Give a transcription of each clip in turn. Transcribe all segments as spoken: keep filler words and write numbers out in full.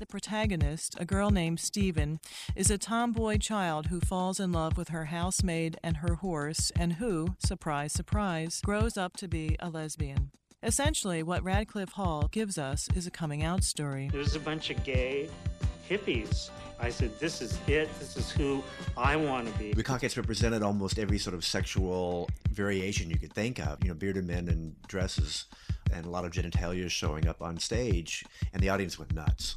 The protagonist, a girl named Stephen, is a tomboy child who falls in love with her housemaid and her horse, and who, surprise, surprise, grows up to be a lesbian. Essentially, what Radcliffe Hall gives us is a coming-out story. There's a bunch of gay hippies. I said, this is it. This is who I want to be. The gets represented almost every sort of sexual variation you could think of. You know, bearded men in dresses and a lot of genitalia showing up on stage, and the audience went nuts.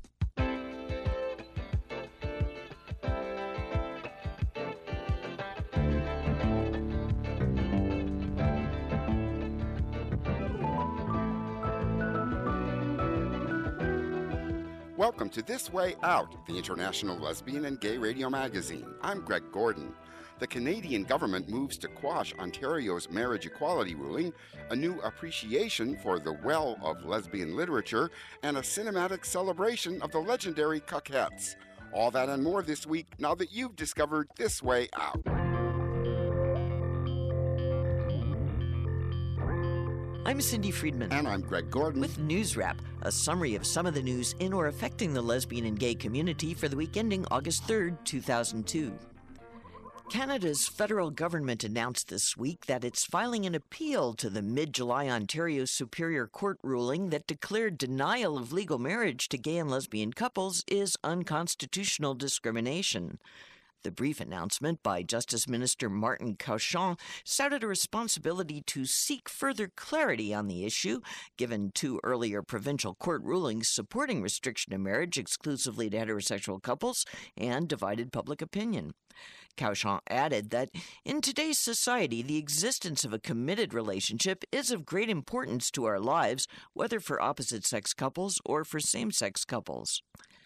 Welcome to This Way Out, the international lesbian and gay radio magazine. I'm Greg Gordon. The Canadian government moves to quash Ontario's marriage equality ruling, a new appreciation for the well of lesbian literature, and a cinematic celebration of the legendary Cockettes. All that and more this week, now that you've discovered This Way Out. I'm Cindy Friedman. And I'm Greg Gordon. With News Wrap, a summary of some of the news in or affecting the lesbian and gay community for the week ending August third, two thousand two. Canada's federal government announced this week that it's filing an appeal to the mid-July Ontario Superior Court ruling that declared denial of legal marriage to gay and lesbian couples is unconstitutional discrimination. The brief announcement by Justice Minister Martin Cauchon cited a responsibility to seek further clarity on the issue, given two earlier provincial court rulings supporting restriction of marriage exclusively to heterosexual couples and divided public opinion. Cauchon added that in today's society, the existence of a committed relationship is of great importance to our lives, whether for opposite-sex couples or for same-sex couples.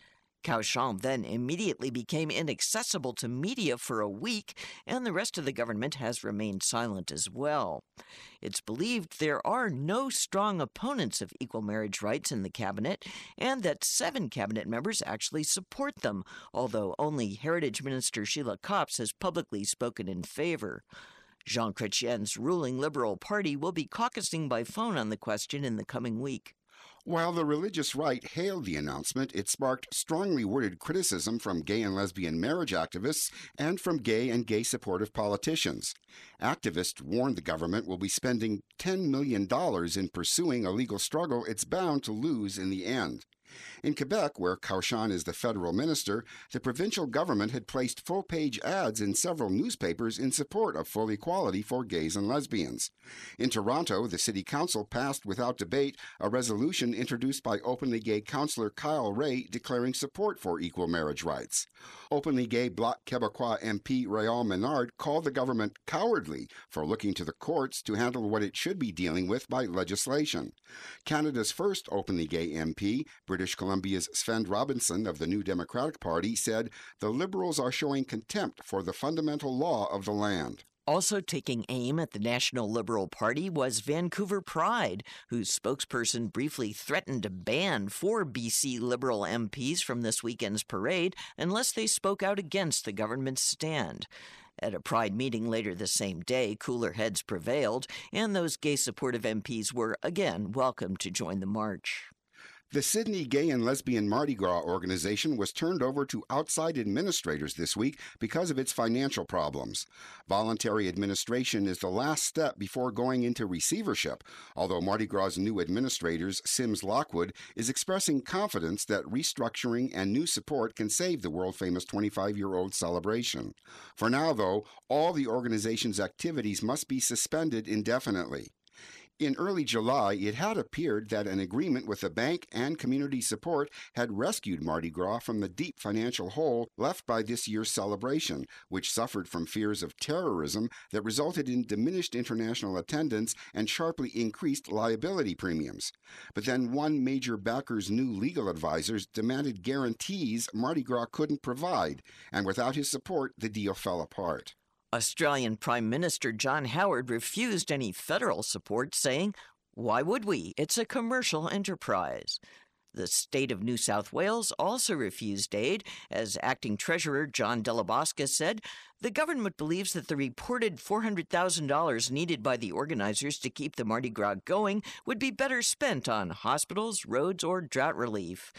Cauchon then immediately became inaccessible to media for a week, and the rest of the government has remained silent as well. It's believed there are no strong opponents of equal marriage rights in the cabinet, and that seven cabinet members actually support them, although only Heritage Minister Sheila Copps has publicly spoken in favor. Jean Chrétien's ruling Liberal Party will be caucusing by phone on the question in the coming week. While the religious right hailed the announcement, it sparked strongly worded criticism from gay and lesbian marriage activists and from gay and gay-supportive politicians. Activists warned the government will be spending ten million dollars in pursuing a legal struggle it's bound to lose in the end. In Quebec, where Cauchon is the federal minister, the provincial government had placed full-page ads in several newspapers in support of full equality for gays and lesbians. In Toronto, the city council passed without debate a resolution introduced by openly gay councillor Kyle Ray declaring support for equal marriage rights. Openly gay Bloc Québécois M P Réal Menard called the government cowardly for looking to the courts to handle what it should be dealing with by legislation. Canada's first openly gay M P, British Columbia's Sven Robinson of the New Democratic Party, said the Liberals are showing contempt for the fundamental law of the land. Also taking aim at the National Liberal Party was Vancouver Pride, whose spokesperson briefly threatened to ban four B C Liberal M Ps from this weekend's parade unless they spoke out against the government's stand. At a Pride meeting later the same day, cooler heads prevailed, and those gay-supportive M Ps were again welcome to join the march. The Sydney Gay and Lesbian Mardi Gras organization was turned over to outside administrators this week because of its financial problems. Voluntary administration is the last step before going into receivership, although Mardi Gras' new administrators, Sims Lockwood, is expressing confidence that restructuring and new support can save the world-famous twenty-five-year-old celebration. For now, though, all the organization's activities must be suspended indefinitely. In early July, it had appeared that an agreement with the bank and community support had rescued Mardi Gras from the deep financial hole left by this year's celebration, which suffered from fears of terrorism that resulted in diminished international attendance and sharply increased liability premiums. But then one major backer's new legal advisors demanded guarantees Mardi Gras couldn't provide, and without his support, the deal fell apart. Australian Prime Minister John Howard refused any federal support, saying, "Why would we? It's a commercial enterprise." The state of New South Wales also refused aid, as Acting Treasurer John Delabosca said, the government believes that the reported four hundred thousand dollars needed by the organizers to keep the Mardi Gras going would be better spent on hospitals, roads, or drought relief.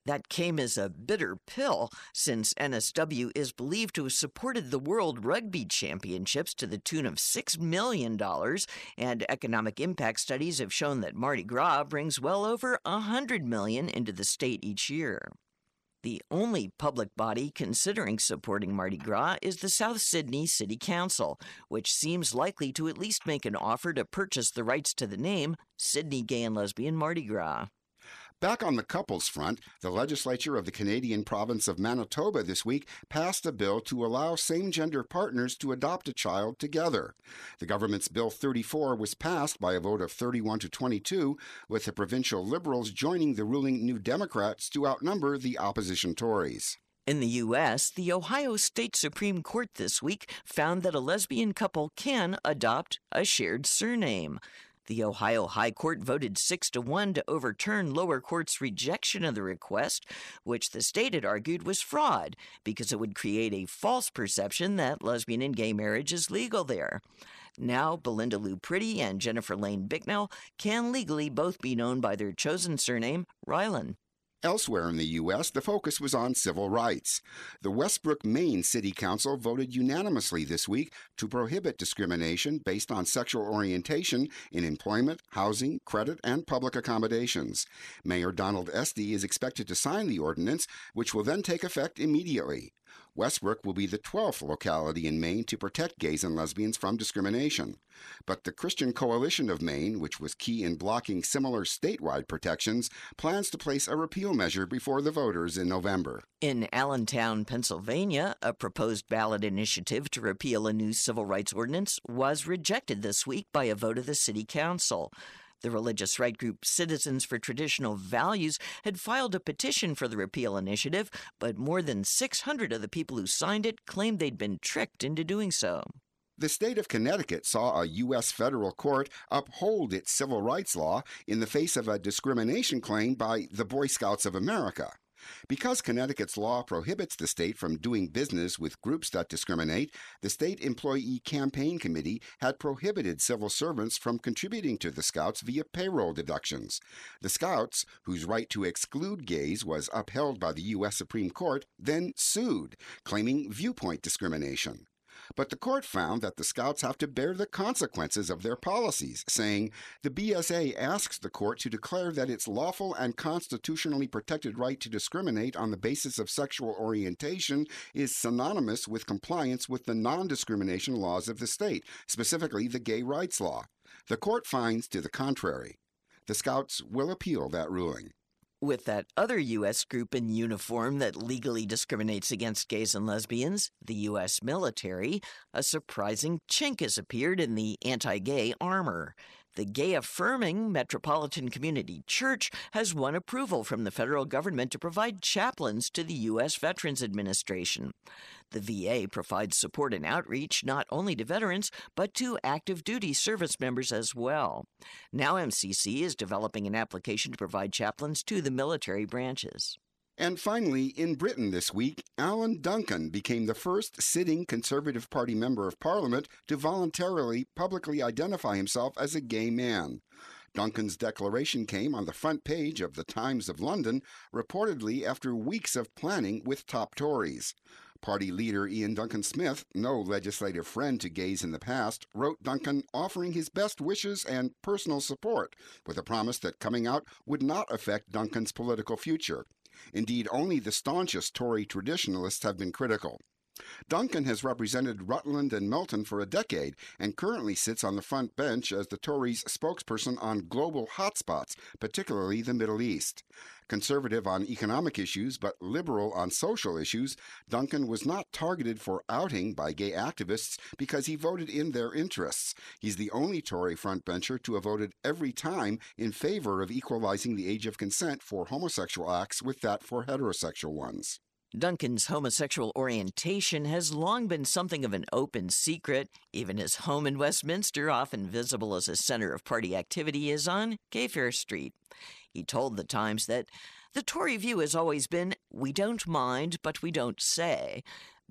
That came as a bitter pill, since N S W is believed to have supported the World Rugby Championships to the tune of six million dollars, and economic impact studies have shown that Mardi Gras brings well over one hundred million dollars into the state each year. The only public body considering supporting Mardi Gras is the South Sydney City Council, which seems likely to at least make an offer to purchase the rights to the name Sydney Gay and Lesbian Mardi Gras. Back on the couples front, the legislature of the Canadian province of Manitoba this week passed a bill to allow same-gender partners to adopt a child together. The government's Bill thirty-four was passed by a vote of thirty-one to twenty-two, with the provincial Liberals joining the ruling New Democrats to outnumber the opposition Tories. In the U S, the Ohio State Supreme Court this week found that a lesbian couple can adopt a shared surname. The Ohio High Court voted six to one to overturn lower court's rejection of the request, which the state had argued was fraud because it would create a false perception that lesbian and gay marriage is legal there. Now, Belinda Lou Priddy and Jennifer Lane Bicknell can legally both be known by their chosen surname, Rylan. Elsewhere in the U S, the focus was on civil rights. The Westbrook, Maine City Council voted unanimously this week to prohibit discrimination based on sexual orientation in employment, housing, credit, and public accommodations. Mayor Donald Estey is expected to sign the ordinance, which will then take effect immediately. Westbrook will be the twelfth locality in Maine to protect gays and lesbians from discrimination. But the Christian Coalition of Maine, which was key in blocking similar statewide protections, plans to place a repeal measure before the voters in November. In Allentown, Pennsylvania, a proposed ballot initiative to repeal a new civil rights ordinance was rejected this week by a vote of the city council. The religious right group Citizens for Traditional Values had filed a petition for the repeal initiative, but more than six hundred of the people who signed it claimed they'd been tricked into doing so. The state of Connecticut saw a U S federal court uphold its civil rights law in the face of a discrimination claim by the Boy Scouts of America. Because Connecticut's law prohibits the state from doing business with groups that discriminate, the State Employee Campaign Committee had prohibited civil servants from contributing to the Scouts via payroll deductions. The Scouts, whose right to exclude gays was upheld by the U S Supreme Court, then sued, claiming viewpoint discrimination. But the court found that the Scouts have to bear the consequences of their policies, saying the B S A asks the court to declare that its lawful and constitutionally protected right to discriminate on the basis of sexual orientation is synonymous with compliance with the non-discrimination laws of the state, specifically the gay rights law. The court finds to the contrary. The Scouts will appeal that ruling. With that other U S group in uniform that legally discriminates against gays and lesbians, the U S military, a surprising chink has appeared in the anti-gay armor. The gay-affirming Metropolitan Community Church has won approval from the federal government to provide chaplains to the U S Veterans Administration. The V A provides support and outreach not only to veterans, but to active duty service members as well. Now M C C is developing an application to provide chaplains to the military branches. And finally, in Britain this week, Alan Duncan became the first sitting Conservative Party Member of Parliament to voluntarily publicly identify himself as a gay man. Duncan's declaration came on the front page of the Times of London, reportedly after weeks of planning with top Tories. Party leader Ian Duncan Smith, no legislative friend to gays in the past, wrote Duncan offering his best wishes and personal support, with a promise that coming out would not affect Duncan's political future. Indeed, only the staunchest Tory traditionalists have been critical. Duncan has represented Rutland and Melton for a decade and currently sits on the front bench as the Tories' spokesperson on global hotspots, particularly the Middle East. Conservative on economic issues but liberal on social issues, Duncan was not targeted for outing by gay activists because he voted in their interests. He's the only Tory frontbencher to have voted every time in favor of equalizing the age of consent for homosexual acts with that for heterosexual ones. Duncan's homosexual orientation has long been something of an open secret. Even his home in Westminster, often visible as a center of party activity, is on Gayfair Street. He told the Times that the Tory view has always been, we don't mind, but we don't say.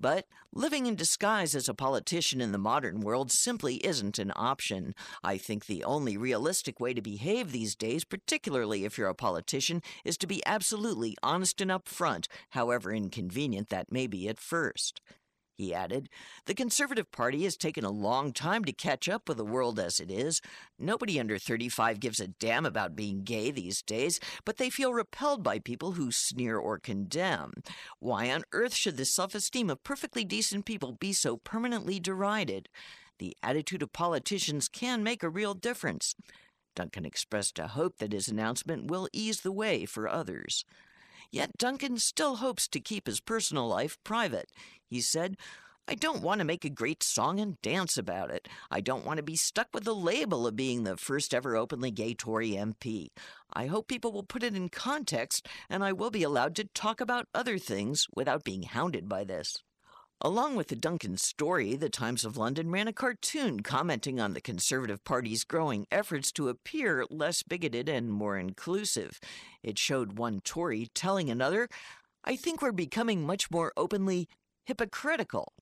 But living in disguise as a politician in the modern world simply isn't an option. I think the only realistic way to behave these days, particularly if you're a politician, is to be absolutely honest and upfront, however inconvenient that may be at first. He added, "The Conservative Party has taken a long time to catch up with the world as it is. Nobody under thirty-five gives a damn about being gay these days, but they feel repelled by people who sneer or condemn. Why on earth should the self-esteem of perfectly decent people be so permanently derided? The attitude of politicians can make a real difference." Duncan expressed a hope that his announcement will ease the way for others. Yet Duncan still hopes to keep his personal life private. He said, "I don't want to make a great song and dance about it. I don't want to be stuck with the label of being the first ever openly gay Tory M P. I hope people will put it in context, and I will be allowed to talk about other things without being hounded by this." Along with the Duncan story, the Times of London ran a cartoon commenting on the Conservative Party's growing efforts to appear less bigoted and more inclusive. It showed one Tory telling another, "I think we're becoming much more openly hypocritical."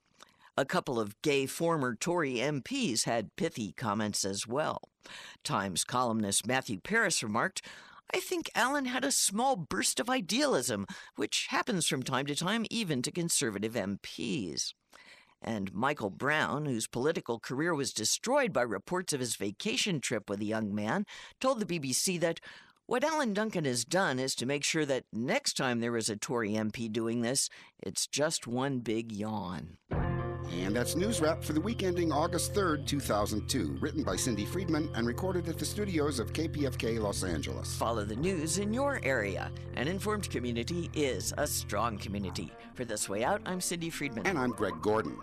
A couple of gay former Tory M Ps had pithy comments as well. Times columnist Matthew Paris remarked, "I think Alan had a small burst of idealism, which happens from time to time even to Conservative M Ps. And Michael Brown, whose political career was destroyed by reports of his vacation trip with a young man, told the B B C that what Alan Duncan has done is to make sure that next time there is a Tory M P doing this, it's just one big yawn. And that's News Wrap for the week ending August third, two thousand two, written by Cindy Friedman and recorded at the studios of K P F K Los Angeles. Follow the news in your area. An informed community is a strong community. For This Way Out, I'm Cindy Friedman. And I'm Greg Gordon.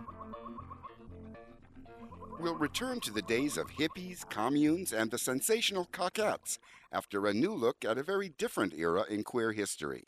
We'll return to the days of hippies, communes, and the sensational Cockettes after a new look at a very different era in queer history.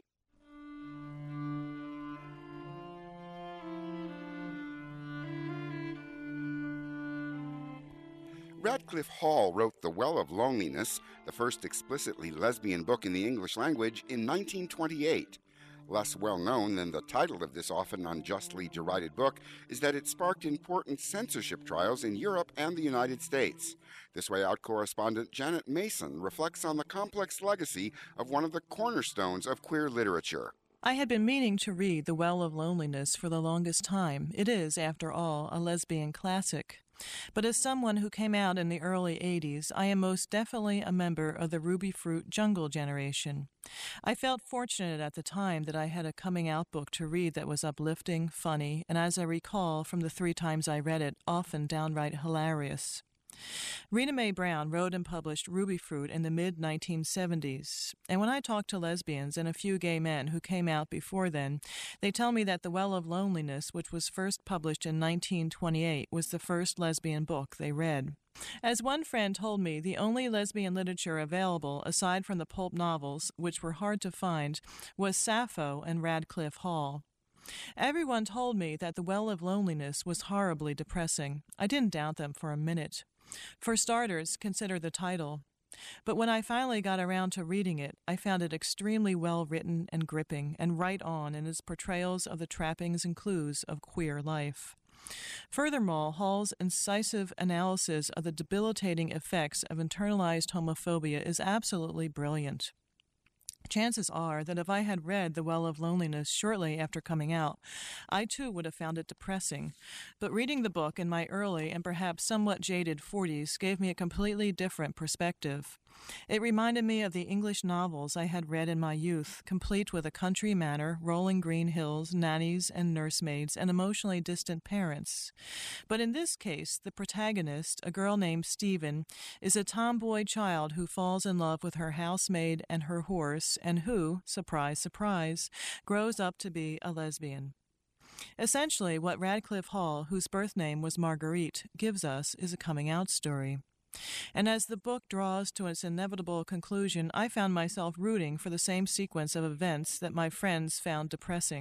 Radcliffe Hall wrote The Well of Loneliness, the first explicitly lesbian book in the English language, in nineteen twenty-eight. Less well known than the title of this often unjustly derided book is that it sparked important censorship trials in Europe and the United States. This Way Out correspondent Janet Mason reflects on the complex legacy of one of the cornerstones of queer literature. I had been meaning to read The Well of Loneliness for the longest time. It is, after all, a lesbian classic. But as someone who came out in the early eighties, I am most definitely a member of the Ruby Fruit Jungle generation. I felt fortunate at the time that I had a coming-out book to read that was uplifting, funny, and as I recall from the three times I read it, often downright hilarious. Rena Mae Brown wrote and published Ruby Fruit in the mid nineteen seventies, and when I talk to lesbians and a few gay men who came out before then, they tell me that The Well of Loneliness, which was first published in nineteen twenty-eight, was the first lesbian book they read. As one friend told me, the only lesbian literature available, aside from the pulp novels, which were hard to find, was Sappho and Radcliffe Hall. Everyone told me that The Well of Loneliness was horribly depressing. I didn't doubt them for a minute. For starters, consider the title. But when I finally got around to reading it, I found it extremely well written and gripping, and right on in its portrayals of the trappings and clues of queer life. Furthermore, Hall's incisive analysis of the debilitating effects of internalized homophobia is absolutely brilliant. Chances are that if I had read The Well of Loneliness shortly after coming out, I too would have found it depressing. But reading the book in my early and perhaps somewhat jaded forties gave me a completely different perspective. It reminded me of the English novels I had read in my youth, complete with a country manor, rolling green hills, nannies and nursemaids, and emotionally distant parents. But in this case, the protagonist, a girl named Stephen, is a tomboy child who falls in love with her housemaid and her horse, and who, surprise, surprise, grows up to be a lesbian. Essentially, what Radcliffe Hall, whose birth name was Marguerite, gives us is a coming-out story. And as the book draws to its inevitable conclusion, I found myself rooting for the same sequence of events that my friends found depressing.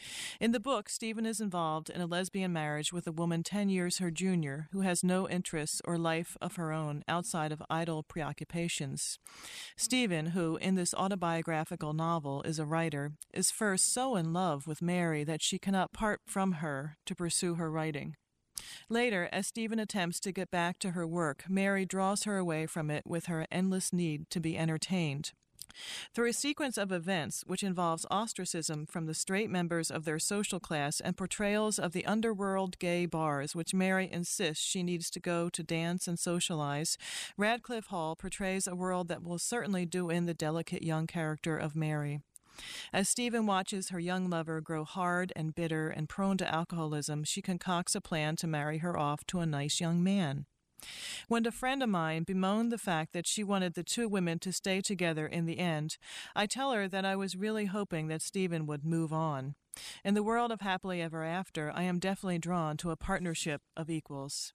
In the book, Stephen is involved in a lesbian marriage with a woman ten years her junior who has no interests or life of her own outside of idle preoccupations. Stephen, who in this autobiographical novel is a writer, is first so in love with Mary that she cannot part from her to pursue her writing. Later, as Stephen attempts to get back to her work, Mary draws her away from it with her endless need to be entertained. Through a sequence of events which involves ostracism from the straight members of their social class and portrayals of the underworld gay bars which Mary insists she needs to go to dance and socialize, Radcliffe Hall portrays a world that will certainly do in the delicate young character of Mary. As Stephen watches her young lover grow hard and bitter and prone to alcoholism, she concocts a plan to marry her off to a nice young man. When a friend of mine bemoaned the fact that she wanted the two women to stay together in the end, I tell her that I was really hoping that Stephen would move on. In the world of happily ever after, I am definitely drawn to a partnership of equals.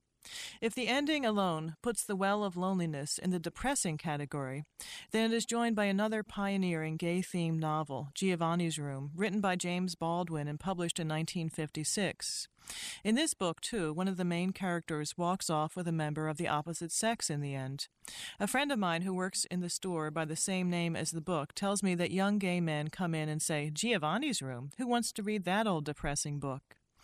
If the ending alone puts The Well of Loneliness in the depressing category, then it is joined by another pioneering gay-themed novel, Giovanni's Room, written by James Baldwin and published in nineteen fifty-six. In this book, too, one of the main characters walks off with a member of the opposite sex in the end. A friend of mine who works in the store by the same name as the book tells me that young gay men come in and say, "Giovanni's Room? Who wants to read that old depressing book?"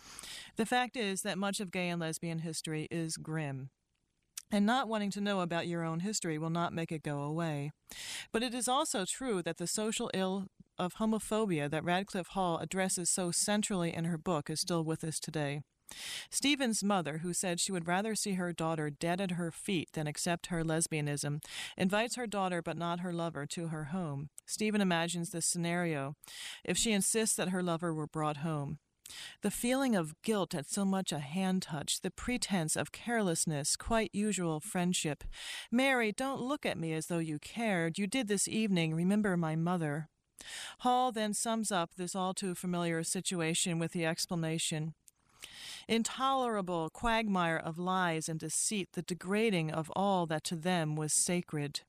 The fact is that much of gay and lesbian history is grim, and not wanting to know about your own history will not make it go away. But it is also true that the social ill of homophobia that Radcliffe Hall addresses so centrally in her book is still with us today. Stephen's mother, who said she would rather see her daughter dead at her feet than accept her lesbianism, invites her daughter but not her lover to her home. Stephen imagines this scenario if she insists that her lover were brought home. The feeling of guilt at so much a hand touch, the pretense of carelessness, quite usual friendship. "Mary, don't look at me as though you cared. You did this evening. Remember my mother." Hall then sums up this all-too-familiar situation with the explanation, "Intolerable quagmire of lies and deceit, the degrading of all that to them was sacred."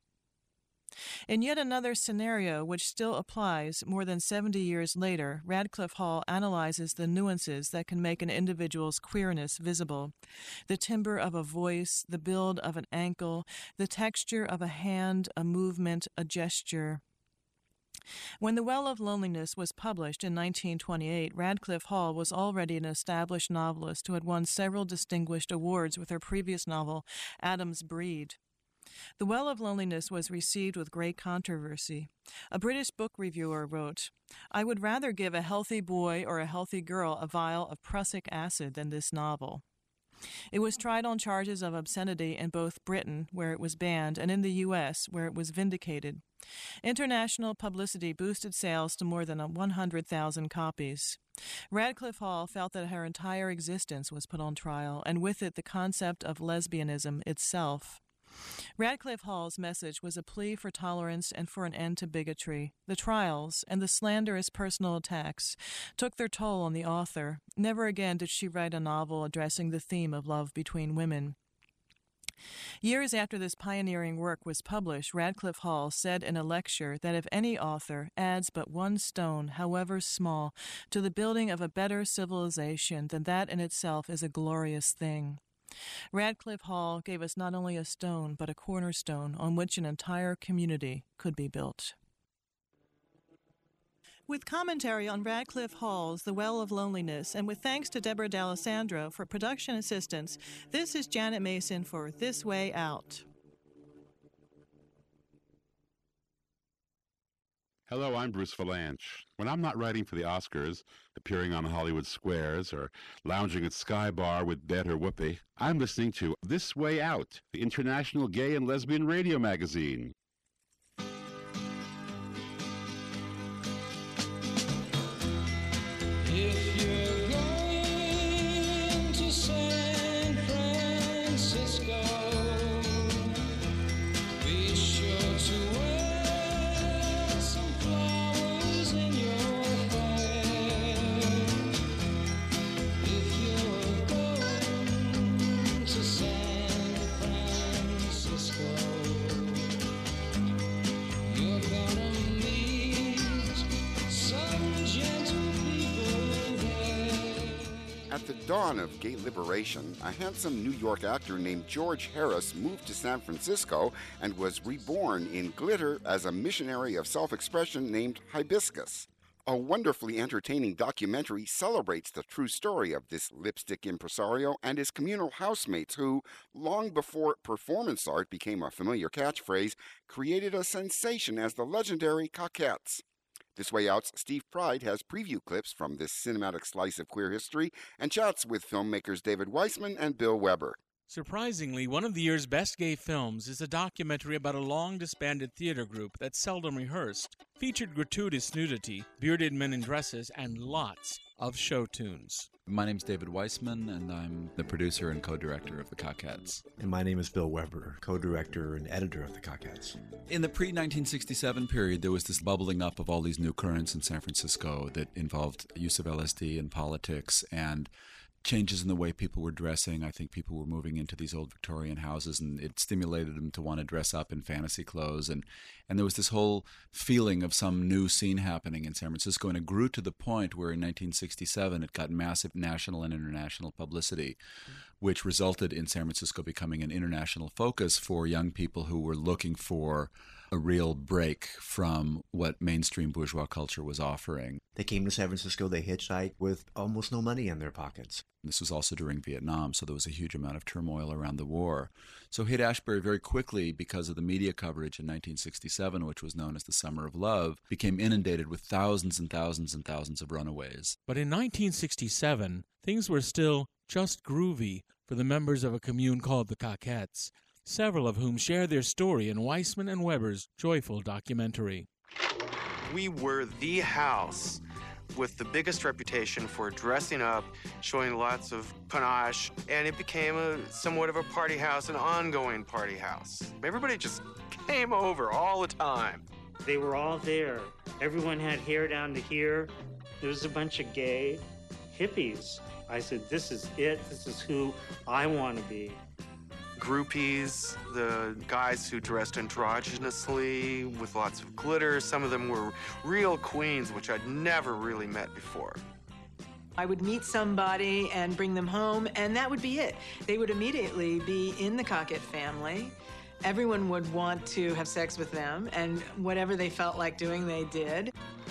In yet another scenario which still applies more than seventy years later, Radcliffe Hall analyzes the nuances that can make an individual's queerness visible. The timbre of a voice, the build of an ankle, the texture of a hand, a movement, a gesture. When The Well of Loneliness was published in nineteen twenty-eight, Radcliffe Hall was already an established novelist who had won several distinguished awards with her previous novel, Adam's Breed. The Well of Loneliness was received with great controversy. A British book reviewer wrote, "I would rather give a healthy boy or a healthy girl a vial of prussic acid than this novel." It was tried on charges of obscenity in both Britain, where it was banned, and in the U S, where it was vindicated. International publicity boosted sales to more than one hundred thousand copies. Radcliffe Hall felt that her entire existence was put on trial, and with it the concept of lesbianism itself. Radcliffe Hall's message was a plea for tolerance and for an end to bigotry. The trials and the slanderous personal attacks took their toll on the author. Never again did she write a novel addressing the theme of love between women. Years after this pioneering work was published, Radcliffe Hall said in a lecture that if any author adds but one stone, however small, to the building of a better civilization, then that in itself is a glorious thing. Radcliffe Hall gave us not only a stone, but a cornerstone on which an entire community could be built. With commentary on Radcliffe Hall's The Well of Loneliness, and with thanks to Deborah D'Alessandro for production assistance, this is Janet Mason for This Way Out. Hello, I'm Bruce Valanche. When I'm not writing for the Oscars, appearing on Hollywood Squares, or lounging at Sky Bar with Bet or Whoopi, I'm listening to This Way Out, the international gay and lesbian radio magazine. If you're going to San Francisco, be sure to wear some flowers in your hair. If you're going to San Francisco, At the dawn of gay liberation, a handsome New York actor named George Harris moved to San Francisco and was reborn in glitter as a missionary of self-expression named Hibiscus. A wonderfully entertaining documentary celebrates the true story of this lipstick impresario and his communal housemates who, long before performance art became a familiar catchphrase, created a sensation as the legendary Cockettes. This Way Out's Steve Pride has preview clips from this cinematic slice of queer history and chats with filmmakers David Weissman and Bill Weber. Surprisingly, one of the year's best gay films is a documentary about a long-disbanded theater group that seldom rehearsed, featured gratuitous nudity, bearded men in dresses, and lots of show tunes. My name's David Weissman, and I'm the producer and co-director of the Cockettes. And my name is Bill Weber, co-director and editor of the Cockettes. In the pre-nineteen sixty-seven period, there was this bubbling up of all these new currents in San Francisco that involved use of L S D and politics and changes in the way people were dressing. I think people were moving into these old Victorian houses, and it stimulated them to want to dress up in fantasy clothes. And, and there was this whole feeling of some new scene happening in San Francisco, and it grew to the point where in nineteen sixty-seven it got massive national and international publicity, which resulted in San Francisco becoming an international focus for young people who were looking for a real break from what mainstream bourgeois culture was offering. They came to San Francisco, they hitchhiked with almost no money in their pockets. This was also during Vietnam, so there was a huge amount of turmoil around the war. So Haight-Ashbury very quickly, because of the media coverage in nineteen sixty-seven, which was known as the Summer of Love, became inundated with thousands and thousands and thousands of runaways. But in nineteen sixty-seven, things were still just groovy for the members of a commune called the Cockettes, several of whom share their story in Weissman and Weber's joyful documentary. We were the house with the biggest reputation for dressing up, showing lots of panache, and it became a somewhat of a party house, an ongoing party house. Everybody just came over all the time. They were all there. Everyone had hair down to here. There was a bunch of gay hippies. I said, this is it. This is who I want to be. Groupies, the guys who dressed androgynously with lots of glitter. Some of them were real queens, which I'd never really met before. I would meet somebody and bring them home, and that would be it. They would immediately be in the Cockett family. Everyone would want to have sex with them, and whatever they felt like doing, they did.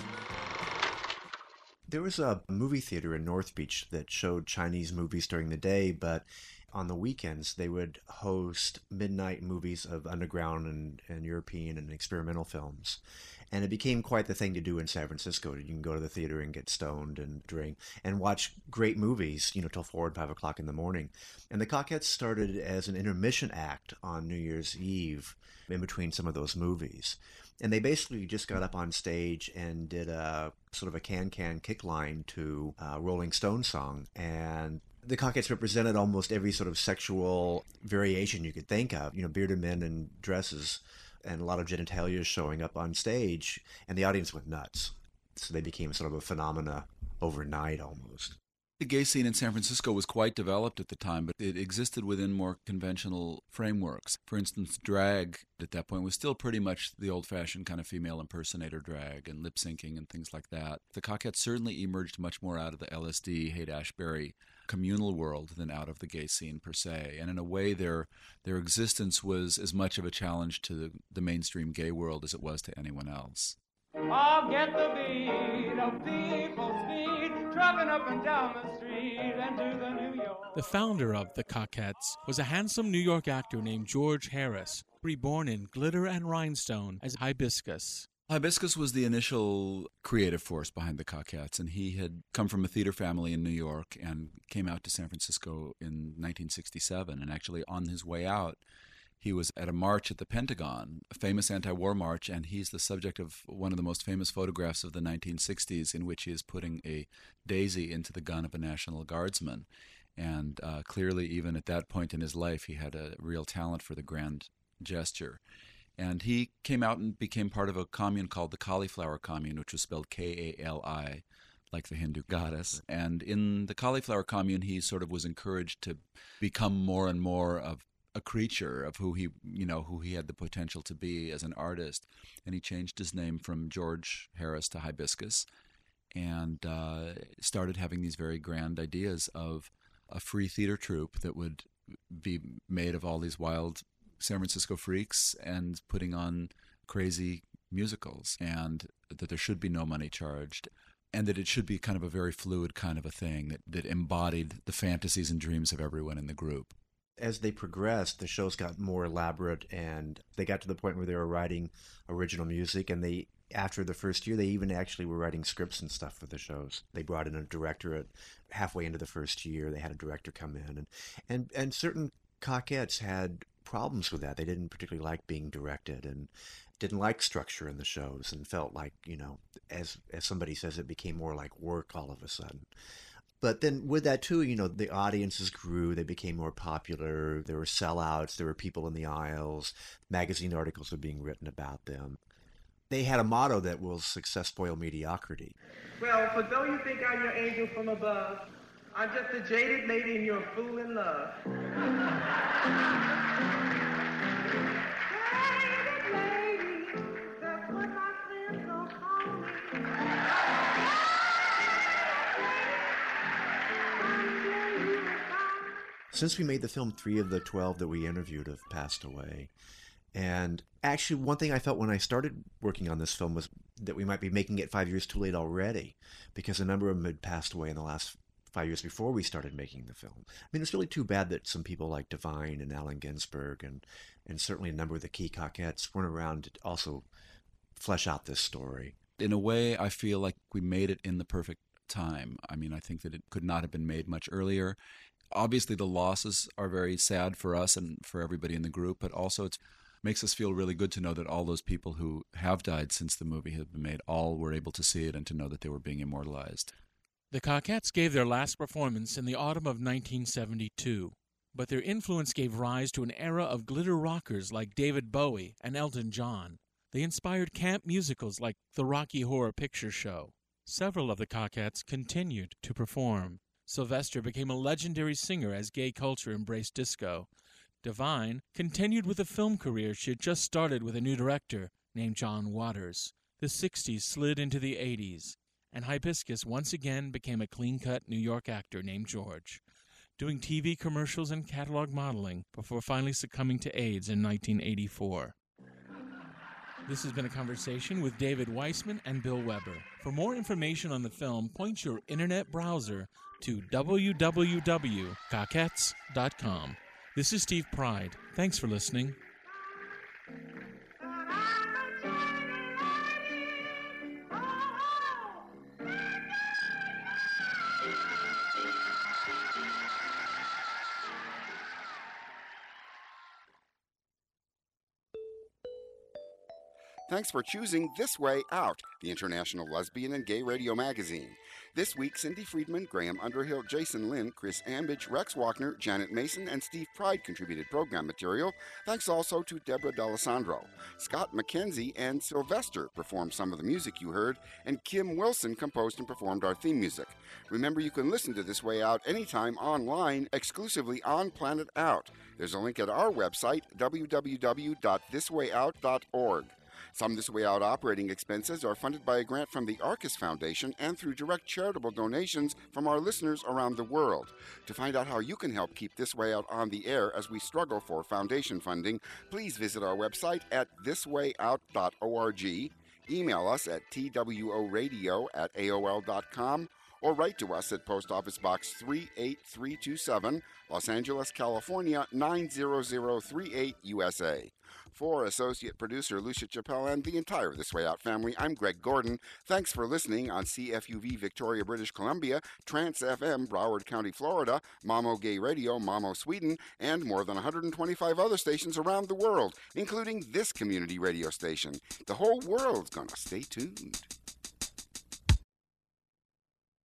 There was a movie theater in North Beach that showed Chinese movies during the day, but on the weekends they would host midnight movies of underground and, and European and experimental films. And it became quite the thing to do in San Francisco. You can go to the theater and get stoned and drink and watch great movies, you know, till four and five o'clock in the morning. And the Cockettes started as an intermission act on New Year's Eve in between some of those movies. And they basically just got up on stage and did a sort of a can-can kick line to a Rolling Stones song. And the Cockettes represented almost every sort of sexual variation you could think of. You know, bearded men in dresses and a lot of genitalia showing up on stage. And the audience went nuts. So they became sort of a phenomena overnight almost. The gay scene in San Francisco was quite developed at the time, but it existed within more conventional frameworks. For instance, drag at that point was still pretty much the old-fashioned kind of female impersonator drag and lip-syncing and things like that. The Cockettes certainly emerged much more out of the L S D, Haight-Ashbury communal world than out of the gay scene per se. And in a way, their their existence was as much of a challenge to the, the mainstream gay world as it was to anyone else. I'll get the beat of people's feet, trapping up and down the street and to the New York. The founder of the Cockettes was a handsome New York actor named George Harris, reborn in glitter and rhinestone as Hibiscus. Hibiscus was the initial creative force behind the Cockettes, and he had come from a theater family in New York and came out to San Francisco in nineteen sixty-seven. And actually on his way out, he was at a march at the Pentagon, a famous anti-war march, and he's the subject of one of the most famous photographs of the nineteen sixties in which he is putting a daisy into the gun of a National Guardsman. And uh, clearly, even at that point in his life, he had a real talent for the grand gesture. And he came out and became part of a commune called the Cauliflower Commune, which was spelled K A L I, like the Hindu goddess. And in the Cauliflower Commune, he sort of was encouraged to become more and more of a creature of who he, you know, who he had the potential to be as an artist. And he changed his name from George Harris to Hibiscus. and uh, started having these very grand ideas of a free theater troupe that would be made of all these wild San Francisco freaks and putting on crazy musicals, and that there should be no money charged, and that it should be kind of a very fluid kind of a thing that, that embodied the fantasies and dreams of everyone in the group. As they progressed, the shows got more elaborate, and they got to the point where they were writing original music, and they, after the first year, they even actually were writing scripts and stuff for the shows. They brought in a director at halfway into the first year. They had a director come in, and and, and certain Cockettes had problems with that. They didn't particularly like being directed and didn't like structure in the shows, and felt like, you know, as as somebody says, it became more like work all of a sudden. But then with that too, you know, the audiences grew, they became more popular, there were sellouts, there were people in the aisles, magazine articles were being written about them. They had a motto that will success spoil mediocrity. Well, for though you think I'm your angel from above, I'm just a jaded lady and you're a fool in love. Jaded lady, that's what my friends all call me. Since we made the film, three of the twelve that we interviewed have passed away. And actually, one thing I felt when I started working on this film was that we might be making it five years too late already, because a number of them had passed away in the last five years before we started making the film. I mean, it's really too bad that some people like Divine and Allen Ginsberg and, and certainly a number of the key Cockettes weren't around to also flesh out this story. In a way, I feel like we made it in the perfect time. I mean, I think that it could not have been made much earlier. Obviously, the losses are very sad for us and for everybody in the group, but also it makes us feel really good to know that all those people who have died since the movie had been made all were able to see it and to know that they were being immortalized. The Cockettes gave their last performance in the autumn of nineteen seventy-two, but their influence gave rise to an era of glitter rockers like David Bowie and Elton John. They inspired camp musicals like the Rocky Horror Picture Show. Several of the Cockettes continued to perform. Sylvester became a legendary singer as gay culture embraced disco. Divine continued with a film career she had just started with a new director named John Waters. The sixties slid into the eighties, and Hibiscus once again became a clean-cut New York actor named George, doing T V commercials and catalog modeling before finally succumbing to AIDS in nineteen eighty-four. This has been a conversation with David Weissman and Bill Weber. For more information on the film, point your internet browser to w w w dot cockettes dot com. This is Steve Pride. Thanks for listening. Thanks for choosing This Way Out, the international lesbian and gay radio magazine. This week, Cindy Friedman, Graham Underhill, Jason Lynn, Chris Ambidge, Rex Walkner, Janet Mason, and Steve Pride contributed program material. Thanks also to Deborah D'Alessandro. Scott McKenzie and Sylvester performed some of the music you heard, and Kim Wilson composed and performed our theme music. Remember, you can listen to This Way Out anytime online, exclusively on Planet Out. There's a link at our website, w w w dot this way out dot org. Some This Way Out operating expenses are funded by a grant from the Arcus Foundation and through direct charitable donations from our listeners around the world. To find out how you can help keep This Way Out on the air as we struggle for foundation funding, please visit our website at this way out dot org, email us at tworadio at a o l dot com, or write to us at Post Office Box three eight three two seven, Los Angeles, California nine zero zero three eight, U S A. For associate producer Lucia Chappelle and the entire This Way Out family, I'm Greg Gordon. Thanks for listening on C F U V Victoria, British Columbia, Trance F M, Broward County, Florida, Mamo Gay Radio, Mamo, Sweden, and more than one hundred twenty-five other stations around the world, including this community radio station. The whole world's gonna stay tuned.